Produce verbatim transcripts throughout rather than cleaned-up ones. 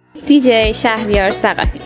دیجی شهریار ثقفی.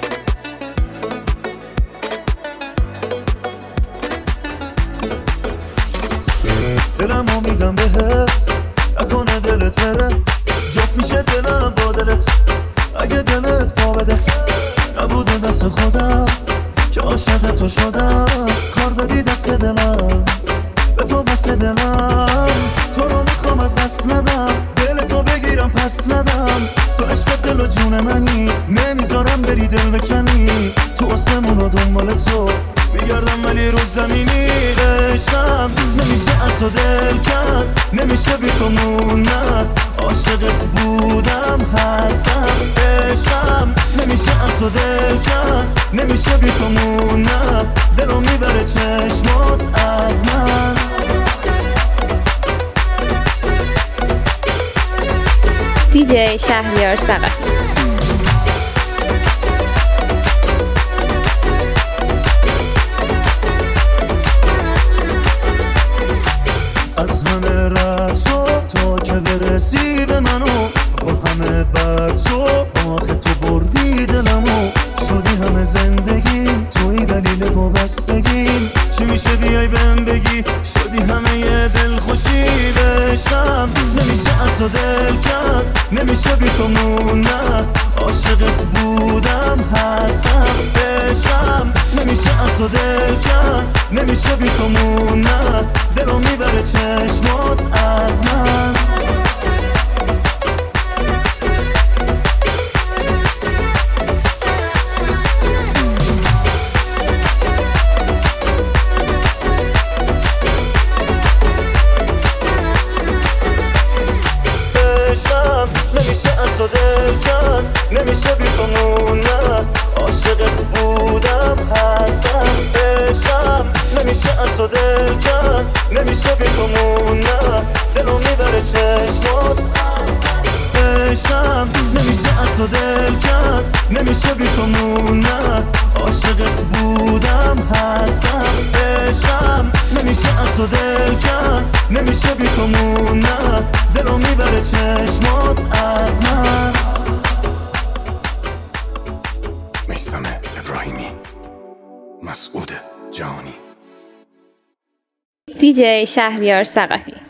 دلم امیدم بهت نکنه دلت بره، جفت میشه دلم با دلت اگه دلت پا بده. نبوده دست خودم که عاشق تو شدم، کار دادی دست دلم به تو بس دلم. تو رو میخوام از دست ندم، دل تو بگیرم پس ندم. تو عشق دل و جون منی، نمیذارم بری دل بکنی. تو آسمون و دنبال تو میگردم ولی رو زمینی. عشقم نمیشه از تو دل کن، نمیشه بی تو موندن. عاشقت بودم هستم، عشقم نمیشه از تو دل کن، نمیشه بی تو موندن. دلو میبره چشمات از من. دیجی شهریار ثقفی. از همه رسو تا که برسی به منو، با همه بد تو آخه تو بردی دلمو. شدی همه زندگیم، توی دلیل وابستگیم. چی میشه بیای بهم بگی، شدی همه یه دل خوشی. عشقم نمیشه از تو دل کن، نمیشه بی تو موندن. عاشقت بودم هستم، عشقم نمیشه از تو دل کن، نمیشه بی تو موندن. دلو میبره چشمات از من. نمیشه از تو دل کن، نمیشه بی تو موندن. عاشقت بودم هستم، عشقم نمیشه از تو دل کن، نمیشه بی تو موندن. دلو میبره چشمات. عشقم نمیشه از تو دل کن، نمیشه بی تو موندن. عاشقت بودم هستم، عشقم نمیشه از تو دل کن، نمیشه بی تو موندن. دلو میبره چشمات از من. میثم ابراهیمی، مسعود جهانی. دیجی شهریار ثقفی.